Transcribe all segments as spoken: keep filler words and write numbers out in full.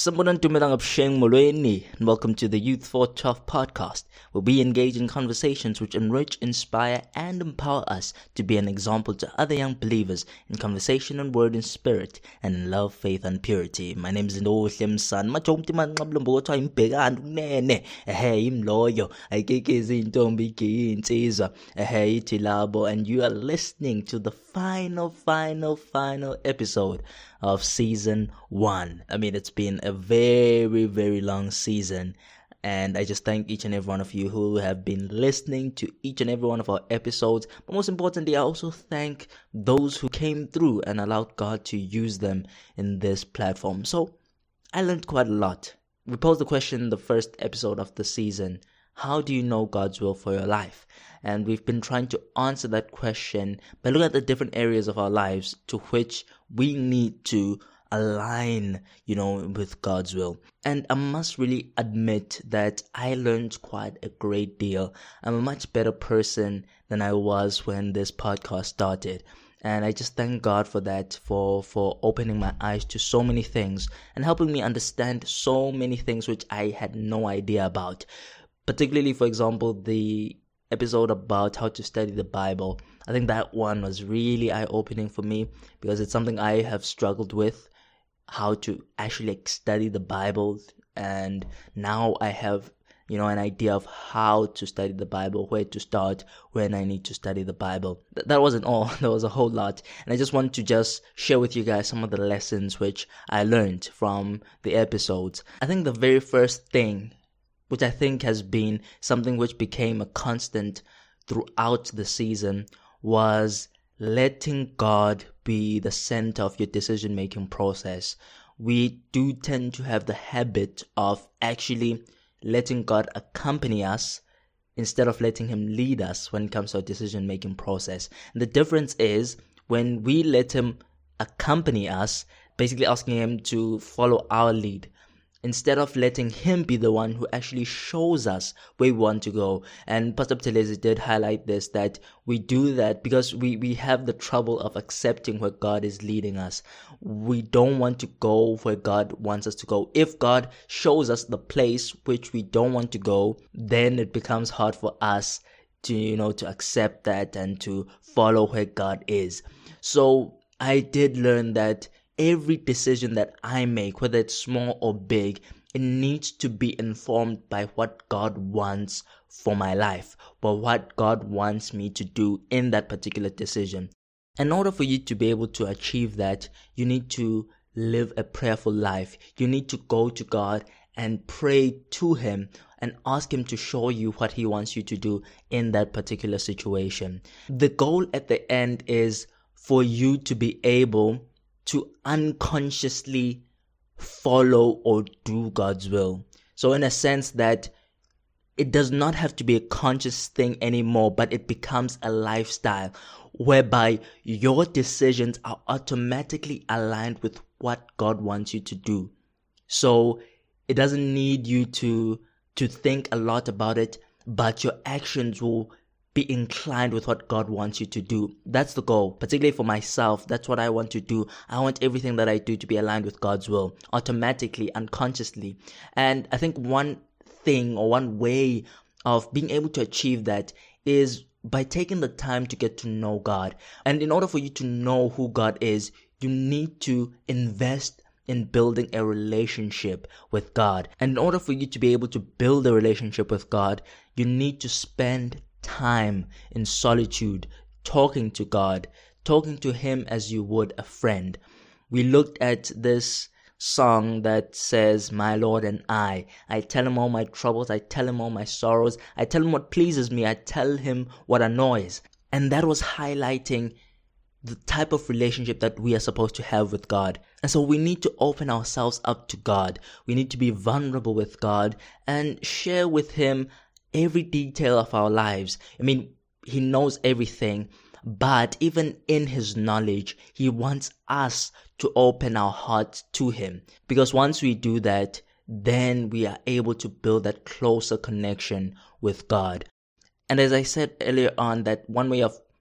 Sambunan tumirang Absheng Molweni, and welcome to the Youth for Tough podcast, where we engage in conversations which enrich, inspire, and empower us to be an example to other young believers in conversation and word and spirit, and in love, faith, and purity. My name is Ndohle Msan. Machomti manqablombo kuthiwa imbhekani kunene. Ehe imloyo, ayikekezi intombi insizwa. Ehe ithi labo, and you are listening to the final, final, final episode of season one. I mean, it's been a very, very long season, and I just thank each and every one of you who have been listening to each and every one of our episodes. But most importantly, I also thank those who came through and allowed God to use them in this platform. So I learned quite a lot. We posed the question in the first episode of the season: how do you know God's will for your life? And we've been trying to answer that question by looking at the different areas of our lives to which we need to align, you know, with God's will. And I must really admit that I learned quite a great deal. I'm a much better person than I was when this podcast started. And I just thank God for that, for, for opening my eyes to so many things and helping me understand so many things which I had no idea about. Particularly, for example, the episode about how to study the Bible. I think that one was really eye-opening for me because it's something I have struggled with, how to actually study the Bible. And now I have, you know, an idea of how to study the Bible, where to start, when I need to study the Bible. Th- that wasn't all. There was a whole lot. And I just want to just share with you guys some of the lessons which I learned from the episodes. I think the very first thing, which I think has been something which became a constant throughout the season, was letting God be the center of your decision-making process. We do tend to have the habit of actually letting God accompany us instead of letting Him lead us when it comes to our decision-making process. And the difference is when we let Him accompany us, basically asking Him to follow our lead, instead of letting Him be the one who actually shows us where we want to go. And Pastor Buthelezi did highlight this, that we do that because we, we have the trouble of accepting where God is leading us. We don't want to go where God wants us to go. If God shows us the place which we don't want to go, then it becomes hard for us to, you know, to accept that and to follow where God is. So I did learn that every decision that I make, whether it's small or big, it needs to be informed by what God wants for my life, but what God wants me to do in that particular decision. In order for you to be able to achieve that, you need to live a prayerful life. You need to go to God and pray to Him and ask Him to show you what He wants you to do in that particular situation. The goal at the end is for you to be able to unconsciously follow or do God's will. So in a sense that it does not have to be a conscious thing anymore, but it becomes a lifestyle whereby your decisions are automatically aligned with what God wants you to do. So it doesn't need you to, to think a lot about it, but your actions will be inclined with what God wants you to do. That's the goal. Particularly for myself, that's what I want to do. I want everything that I do to be aligned with God's will, automatically, unconsciously. And I think one thing or one way of being able to achieve that is by taking the time to get to know God. And in order for you to know who God is, you need to invest in building a relationship with God. And in order for you to be able to build a relationship with God, you need to spend time in solitude, talking to God, talking to Him as you would a friend. We looked at this song that says, "My Lord and I, I tell Him all my troubles, I tell Him all my sorrows, I tell Him what pleases me, I tell Him what annoys." And that was highlighting the type of relationship that we are supposed to have with God. And so we need to open ourselves up to God. We need to be vulnerable with God and share with Him every detail of our lives. I mean, He knows everything, but even in His knowledge, He wants us to open our hearts to Him. Because once we do that, then we are able to build that closer connection with God. And as I said earlier on, that one way of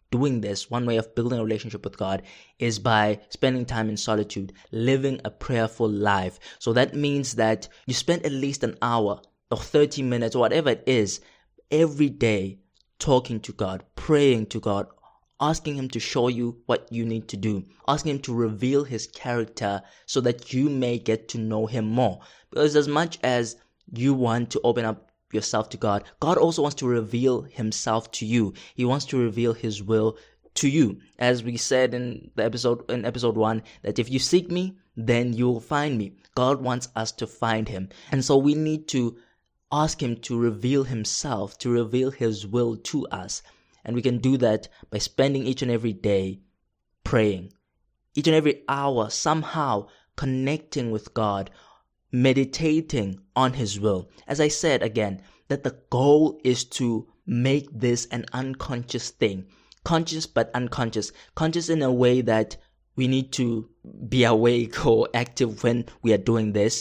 doing this, one way of building a relationship with God, is by spending time in solitude, living a prayerful life. So that means that you spend at least an hour or thirty minutes or whatever it is every day talking to God, praying to God, asking Him to show you what you need to do, asking Him to reveal His character so that you may get to know Him more. Because as much as you want to open up yourself to God, God also wants to reveal Himself to you. He wants to reveal His will to you. As we said in the episode in episode one, that if you seek me, then you will find me. God wants us to find Him. And so we need to ask Him to reveal Himself, to reveal His will to us. And we can do that by spending each and every day praying. Each and every hour somehow connecting with God, meditating on His will. As I said again, that the goal is to make this an unconscious thing. Conscious but unconscious. Conscious in a way that we need to be awake or active when we are doing this,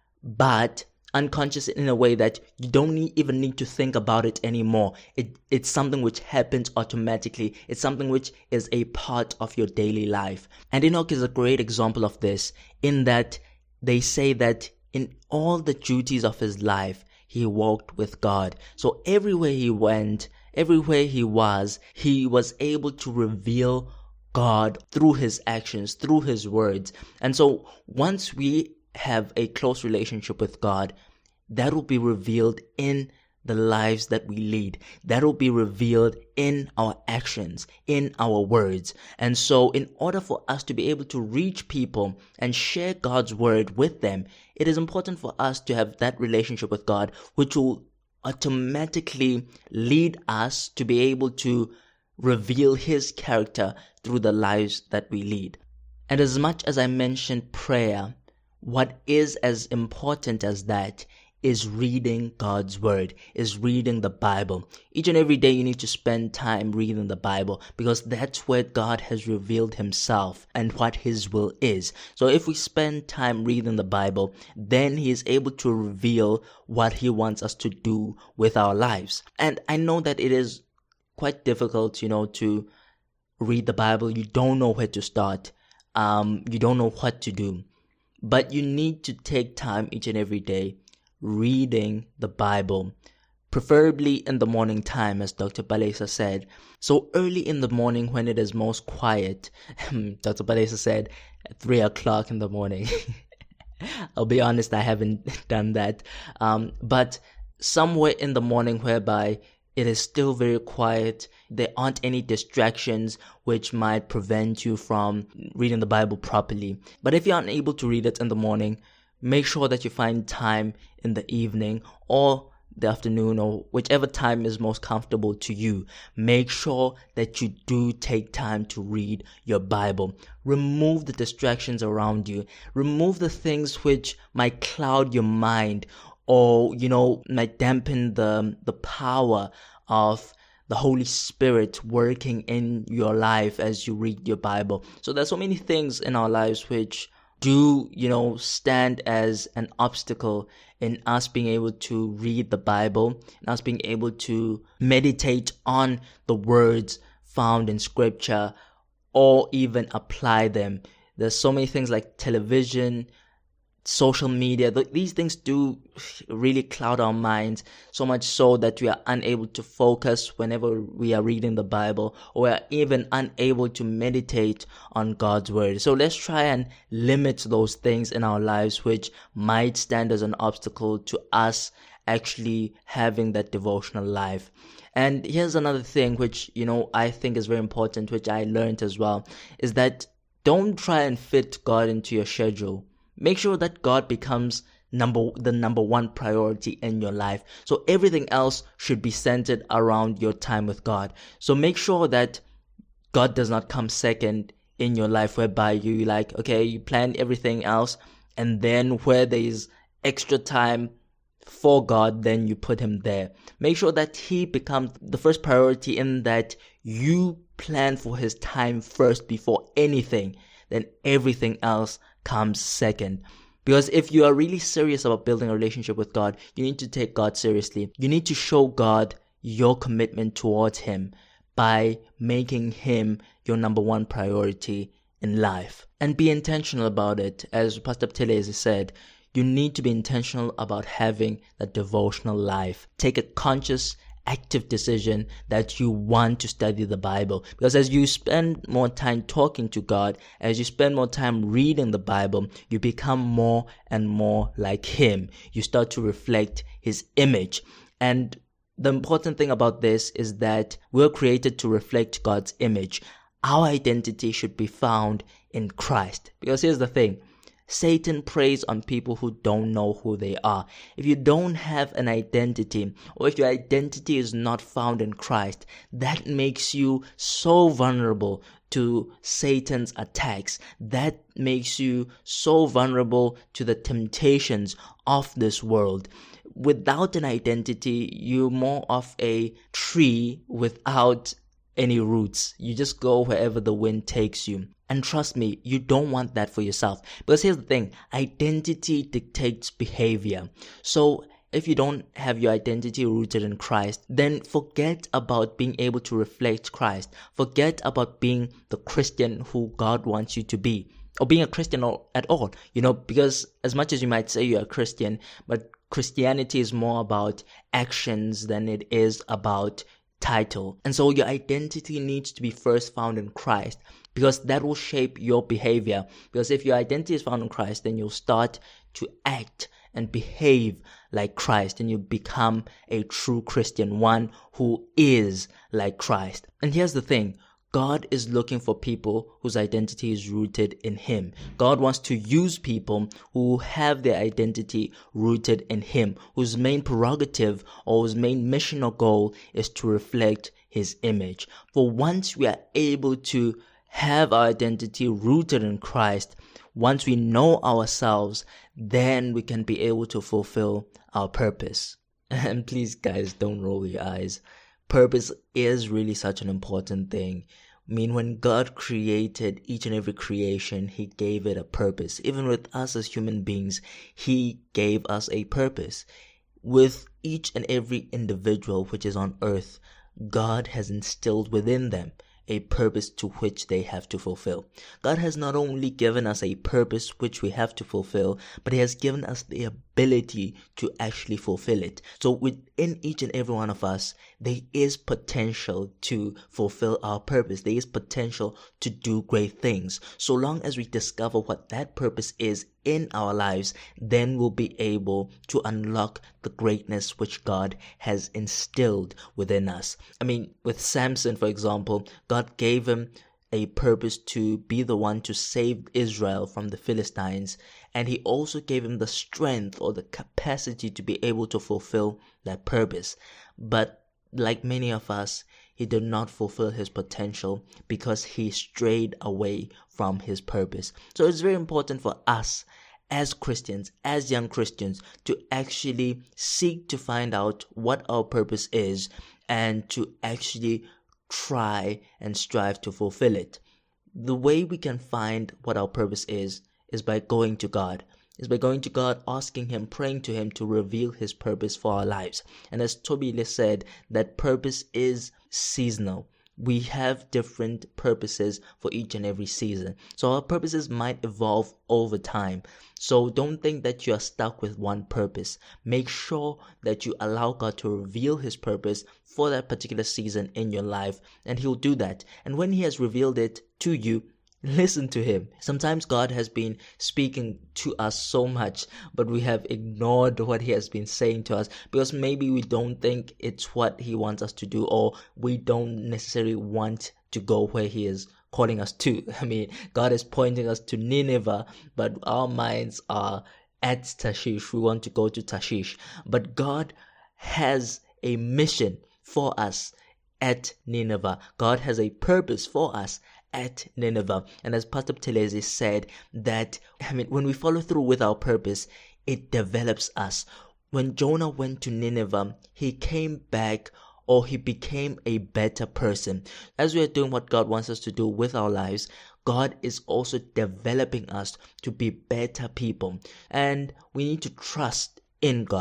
but unconscious in a way that you don't need, even need to think about it anymore. It, it's something which happens automatically. It's something which is a part of your daily life. And Enoch is a great example of this, in that they say that in all the duties of his life, he walked with God. So everywhere he went, everywhere he was, he was able to reveal God through his actions, through his words. And so once we have a close relationship with God, that will be revealed in the lives that we lead. That will be revealed in our actions, in our words. And so in order for us to be able to reach people and share God's word with them, it is important for us to have that relationship with God, which will automatically lead us to be able to reveal His character through the lives that we lead. And as much as I mentioned prayer, what is as important as that is reading God's word, is reading the Bible. Each and every day you need to spend time reading the Bible, because that's where God has revealed Himself and what His will is. So if we spend time reading the Bible, then He is able to reveal what He wants us to do with our lives. And I know that it is quite difficult, you know, to read the Bible. You don't know where to start. Um, you don't know what to do. But you need to take time each and every day reading the Bible, preferably in the morning time, as Doctor Palesa said. So early in the morning when it is most quiet, Doctor Palesa said at three o'clock in the morning. I'll be honest, I haven't done that. Um, but somewhere in the morning whereby it is still very quiet, there aren't any distractions which might prevent you from reading the Bible properly. But if you're unable to read it in the morning, make sure that you find time in the evening or the afternoon, or whichever time is most comfortable to you. Make sure that you do take time to read your Bible. Remove the distractions around you. Remove the things which might cloud your mind, or, you know, might dampen the the power of the Holy Spirit working in your life as you read your Bible. So there's so many things in our lives which do, you know, stand as an obstacle in us being able to read the Bible, and us being able to meditate on the words found in Scripture, or even apply them. There's so many things like television, social media. These things do really cloud our minds, so much so that we are unable to focus whenever we are reading the Bible, or we are even unable to meditate on God's word. So let's try and limit those things in our lives which might stand as an obstacle to us actually having that devotional life. And here's another thing which, you know, I think is very important, which I learned as well, is that don't try and fit God into your schedule. Make sure that God becomes number the number one priority in your life. So everything else should be centered around your time with God. So make sure that God does not come second in your life, whereby you like, okay, you plan everything else, and then where there is extra time for God, then you put Him there. Make sure that He becomes the first priority, in that you plan for His time first before anything. Then everything else comes second. Because if you are really serious about building a relationship with God, you need to take God seriously. You need to show God your commitment towards Him by making Him your number one priority in life. And be intentional about it. As Pastor Buthelezi said, you need to be intentional about having a devotional life. Take a conscious, active decision that you want to study the Bible. Because as you spend more time talking to God, as you spend more time reading the Bible, you become more and more like Him. You start to reflect His image. And the important thing about this is that we're created to reflect God's image. Our identity should be found in Christ. Because here's the thing. Satan preys on people who don't know who they are. If you don't have an identity, or if your identity is not found in Christ, that makes you so vulnerable to Satan's attacks. That makes you so vulnerable to the temptations of this world. Without an identity, you're more of a tree without any roots. You just go wherever the wind takes you. And trust me, you don't want that for yourself. Because here's the thing, identity dictates behavior. So if you don't have your identity rooted in Christ, then forget about being able to reflect Christ. Forget about being the Christian who God wants you to be. Or being a Christian at all. You know, because as much as you might say you're a Christian, but Christianity is more about actions than it is about title. And so your identity needs to be first found in Christ, because that will shape your behavior. Because if your identity is found in Christ, then you'll start to act and behave like Christ, and you become a true Christian, one who is like Christ. And here's the thing, God is looking for people whose identity is rooted in Him. God wants to use people who have their identity rooted in Him, whose main prerogative or whose main mission or goal is to reflect His image. For once we are able to have our identity rooted in Christ, once we know ourselves, then we can be able to fulfill our purpose. And please, guys, don't roll your eyes. Purpose is really such an important thing. I mean, when God created each and every creation, He gave it a purpose. Even with us as human beings, He gave us a purpose. With each and every individual which is on earth, God has instilled within them a purpose to which they have to fulfill. God has not only given us a purpose which we have to fulfill, but He has given us the ability to actually fulfill it. So within each and every one of us, there is potential to fulfill our purpose. There is potential to do great things. So long as we discover what that purpose is in our lives, then we'll be able to unlock the greatness which God has instilled within us. I mean, with Samson, for example, God gave him a purpose to be the one to save Israel from the Philistines, and He also gave him the strength or the capacity to be able to fulfill that purpose. But like many of us, he did not fulfill his potential because he strayed away from his purpose. So it's very important for us as Christians, as young Christians, to actually seek to find out what our purpose is and to actually try and strive to fulfill it. The way we can find what our purpose is is by going to God. Is by going to God, asking Him, praying to Him to reveal His purpose for our lives. And as Tobile said, that purpose is seasonal. We have different purposes for each and every season. So our purposes might evolve over time. So don't think that you are stuck with one purpose. Make sure that you allow God to reveal His purpose for that particular season in your life, and He'll do that. And when He has revealed it to you, listen to Him. Sometimes God has been speaking to us so much, but we have ignored what He has been saying to us because maybe we don't think it's what He wants us to do, or we don't necessarily want to go where He is calling us to. I mean, God is pointing us to Nineveh, but our minds are at Tarshish. We want to go to Tarshish. But God has a mission for us at Nineveh. God has a purpose for us at Nineveh. And as Pastor Buthelezi said, that, I mean, when we follow through with our purpose, it develops us. When Jonah went to Nineveh, he came back, or he became a better person. As we are doing what God wants us to do with our lives, God is also developing us to be better people. And we need to trust in God.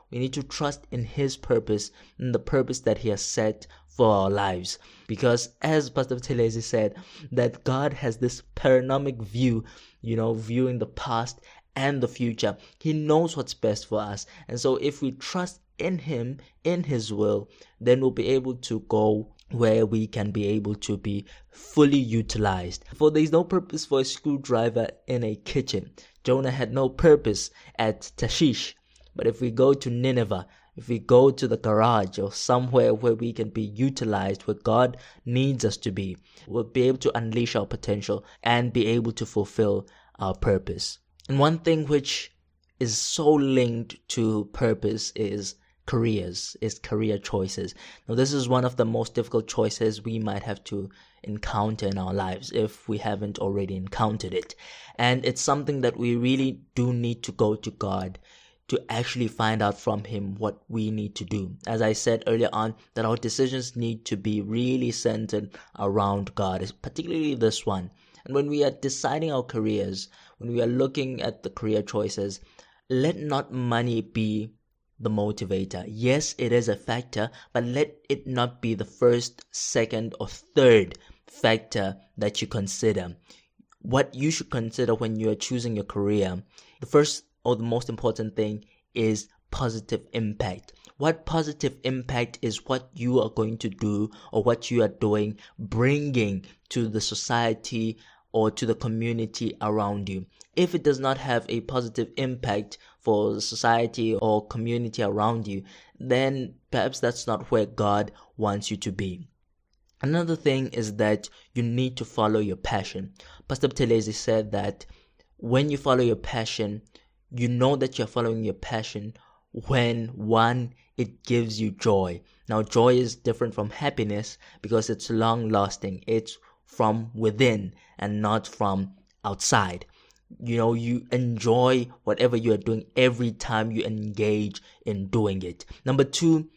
We need to trust in His purpose, in the purpose that He has set for our lives. Because as Pastor Telezi said, that God has this panoramic view, you know, viewing the past and the future. He knows what's best for us. And so if we trust in Him, in His will, then we'll be able to go where we can be able to be fully utilized. For there is no purpose for a screwdriver in a kitchen. Jonah had no purpose at Tarshish. But if we go to Nineveh, if we go to the garage or somewhere where we can be utilized, where God needs us to be, we'll be able to unleash our potential and be able to fulfill our purpose. And one thing which is so linked to purpose is careers, is career choices. Now, this is one of the most difficult choices we might have to encounter in our lives if we haven't already encountered it. And it's something that we really do need to go to God to actually find out from Him what we need to do. As I said earlier on, that our decisions need to be really centered around God, particularly this one. And when we are deciding our careers, when we are looking at the career choices, let not money be the motivator. Yes, it is a factor, but let it not be the first, second, or third factor that you consider. What you should consider when you are choosing your career, the first or the most important thing is positive impact. What positive impact is what you are going to do or what you are doing, bringing to the society or to the community around you. If it does not have a positive impact for the society or community around you, then perhaps that's not where God wants you to be. Another thing is that you need to follow your passion. Pastor Telezi said that when you follow your passion, you know that you're following your passion when, one, it gives you joy. Now, joy is different from happiness because it's long-lasting. It's from within and not from outside. You know, you enjoy whatever you are doing every time you engage in doing it. Number two,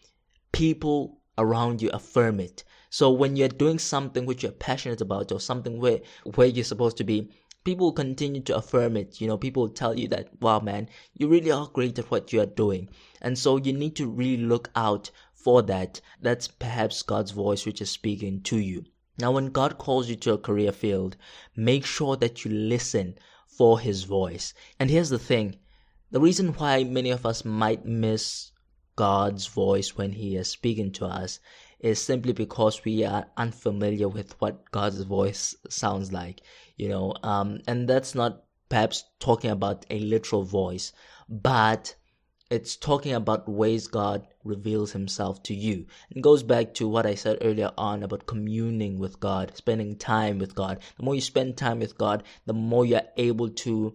people around you affirm it. So when you're doing something which you're passionate about or something where, where you're supposed to be, people will continue to affirm it. You know, people will tell you that, wow, man, you really are great at what you are doing. And so you need to really look out for that. That's perhaps God's voice which is speaking to you. Now, when God calls you to a career field, make sure that you listen for His voice. And here's the thing. The reason why many of us might miss God's voice when He is speaking to us is simply because we are unfamiliar with what God's voice sounds like, you know, um, and that's not perhaps talking about a literal voice, but it's talking about ways God reveals Himself to you. It goes back to what I said earlier on about communing with God, spending time with God. The more you spend time with God, the more you're able to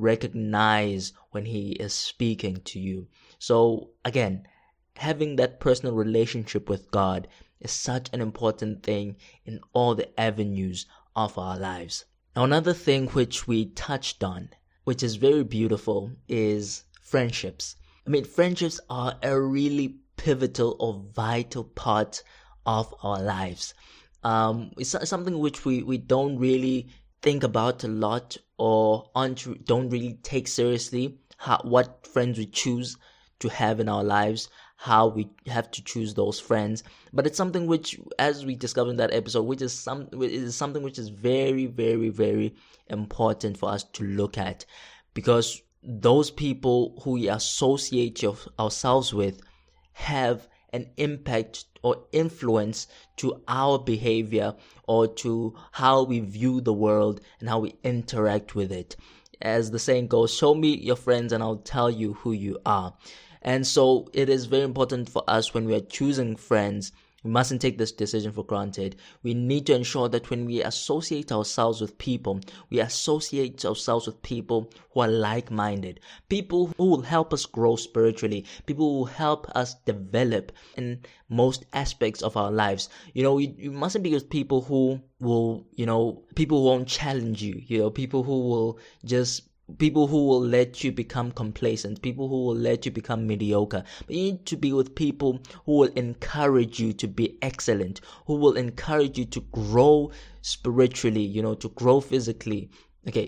recognize when He is speaking to you. So again, having that personal relationship with God is such an important thing in all the avenues of our lives. Now, another thing which we touched on, which is very beautiful, is friendships. I mean, friendships are a really pivotal or vital part of our lives. Um, it's something which we, we don't really think about a lot or aren't, don't really take seriously how, what friends we choose to have in our lives, how we have to choose those friends. But it's something which, as we discovered in that episode, which is some is something which is very, very, very important for us to look at, because those people who we associate ourselves with have an impact or influence to our behavior or to how we view the world and how we interact with it. As the saying goes, show me your friends and I'll tell you who you are. And so it is very important for us when we are choosing friends. We mustn't take this decision for granted. We need to ensure that when we associate ourselves with people, we associate ourselves with people who are like-minded, people who will help us grow spiritually, people who will help us develop in most aspects of our lives. You know, you, you mustn't be with people who will, you know, people who won't challenge you, you know, people who will just People who will let you become complacent, people who will let you become mediocre. But you need to be with people who will encourage you to be excellent, who will encourage you to grow spiritually, you know, to grow physically. Okay,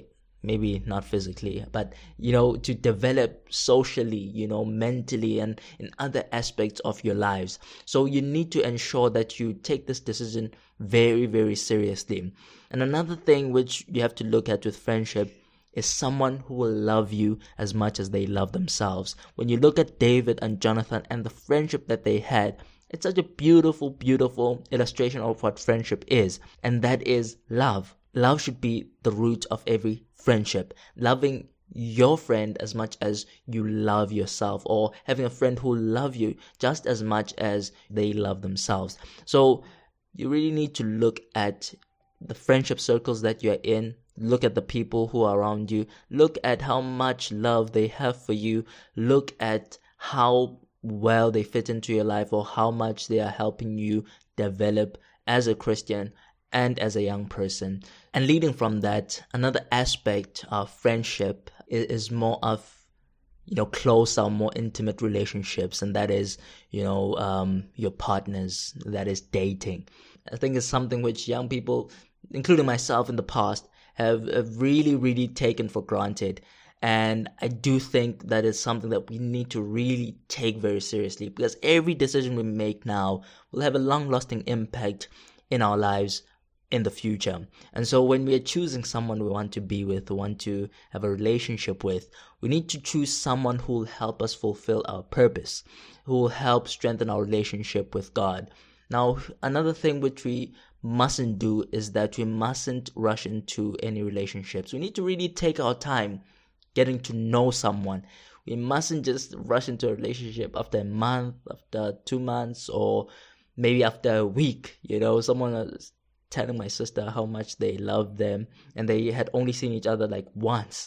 maybe not physically, but, you know, to develop socially, you know, mentally and in other aspects of your lives. So you need to ensure that you take this decision very, very seriously. And another thing which you have to look at with friendship is someone who will love you as much as they love themselves. When you look at David and Jonathan and the friendship that they had, it's such a beautiful, beautiful illustration of what friendship is, and that is love. Love should be the root of every friendship. Loving your friend as much as you love yourself, or having a friend who love you just as much as they love themselves. So you really need to look at the friendship circles that you're in. Look at the people who are around you. Look at how much love they have for you. Look at how well they fit into your life, or how much they are helping you develop as a Christian and as a young person. And leading from that, another aspect of friendship is, is more of, you know, closer, more intimate relationships, and that is, you know, um, your partners, that is dating. I think it's something which young people, including myself in the past, have, have really, really taken for granted. And I do think that is something that we need to really take very seriously, because every decision we make now will have a long-lasting impact in our lives in the future. And so when we are choosing someone we want to be with, we want to have a relationship with, we need to choose someone who will help us fulfill our purpose, who will help strengthen our relationship with God. Now, another thing which we mustn't do is that we mustn't rush into any relationships. We need to really take our time getting to know someone. We mustn't just rush into a relationship after a month, after two months, or maybe after a week. You know, someone was telling my sister how much they love them, and they had only seen each other like once.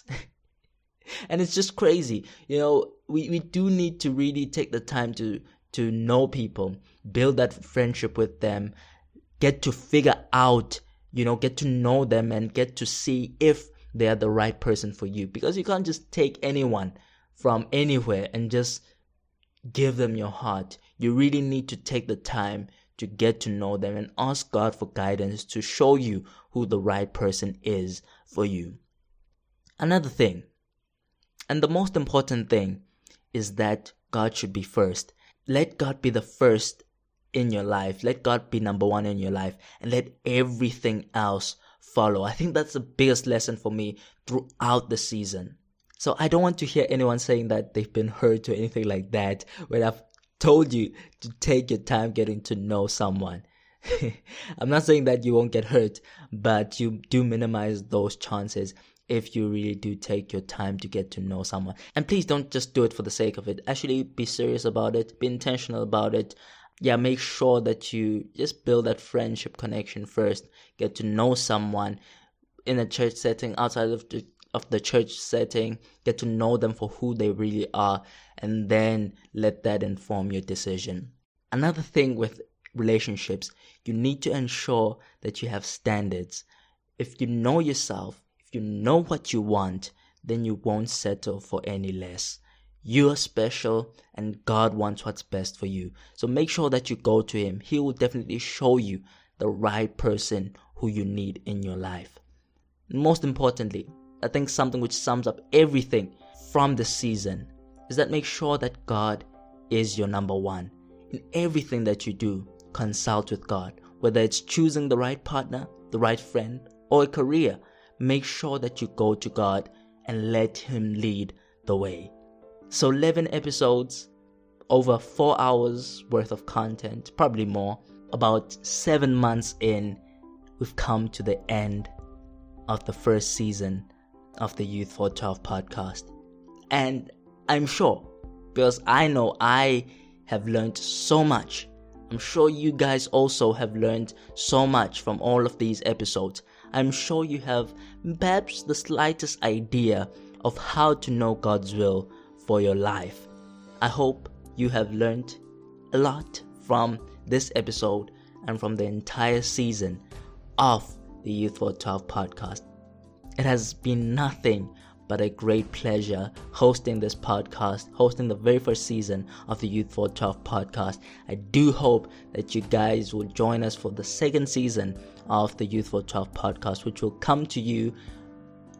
And it's just crazy. You know, we, we do need to really take the time to, to know people, build that friendship with them, get to figure out, you know, get to know them and get to see if they are the right person for you. Because you can't just take anyone from anywhere and just give them your heart. You really need to take the time to get to know them and ask God for guidance to show you who the right person is for you. Another thing, and the most important thing, is that God should be first. Let God be the first in your life. Let God be number one in your life, and let everything else follow. I think that's the biggest lesson for me throughout the season. So I don't want to hear anyone saying that they've been hurt or anything like that when I've told you to take your time getting to know someone. I'm not saying that you won't get hurt, but you do minimize those chances if you really do take your time to get to know someone. And please don't just do it for the sake of it. Actually be serious about it. Be intentional about it. Yeah, make sure that you just build that friendship connection first. Get to know someone in a church setting, outside of the of the church setting. Get to know them for who they really are, and then let that inform your decision. Another thing with relationships, you need to ensure that you have standards. If you know yourself, if you know what you want, then you won't settle for any less. You are special, and God wants what's best for you. So make sure that you go to Him. He will definitely show you the right person who you need in your life. Most importantly, I think something which sums up everything from this season is that make sure that God is your number one. In everything that you do, consult with God. Whether it's choosing the right partner, the right friend, or a career, make sure that you go to God and let Him lead the way. So eleven episodes, over four hours worth of content, probably more. About seven months in, we've come to the end of the first season of the Youth for twelve podcast. And I'm sure, because I know I have learned so much. I'm sure you guys also have learned so much from all of these episodes. I'm sure you have perhaps the slightest idea of how to know God's will for your life. I hope you have learned a lot from this episode and from the entire season of the Youth for twelve podcast. It has been nothing but a great pleasure hosting this podcast, hosting the very first season of the Youth for twelve podcast. I do hope that you guys will join us for the second season of the Youth for twelve podcast, which will come to you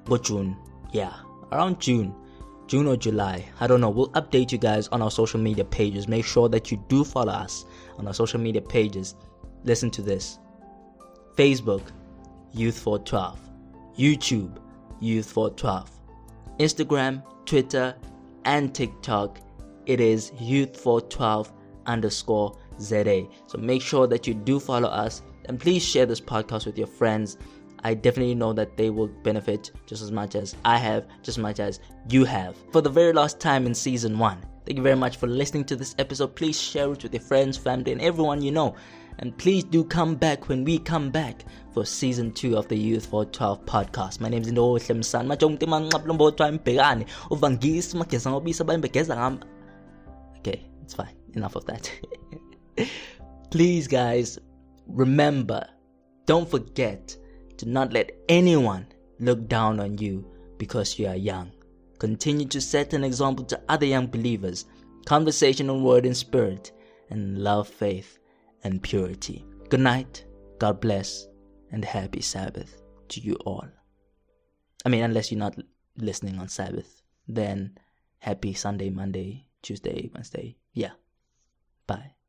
but June, yeah, around June, June or July, I don't know. We'll update you guys on our social media pages. Make sure that you do follow us on our social media pages. Listen to this: Facebook, Youth four twelve, YouTube, Youth four twelve, Instagram, Twitter, and TikTok, it is Youth four twelve underscore Z A. So make sure that you do follow us, and please share this podcast with your friends. I definitely know that they will benefit just as much as I have, just as much as you have. For the very last time in season one, thank you very much for listening to this episode. Please share it with your friends, family, and everyone you know. And please do come back when we come back for season two of the Youth four twelve podcast. My name is Ndo Hlemsan. Okay, it's fine. Enough of that. Please, guys, remember, don't forget to not let anyone look down on you because you are young. Continue to set an example to other young believers. Conversation on word and spirit, and love, faith, and purity. Good night, God bless, and happy Sabbath to you all. I mean, unless you're not listening on Sabbath, then happy Sunday, Monday, Tuesday, Wednesday. Yeah. Bye.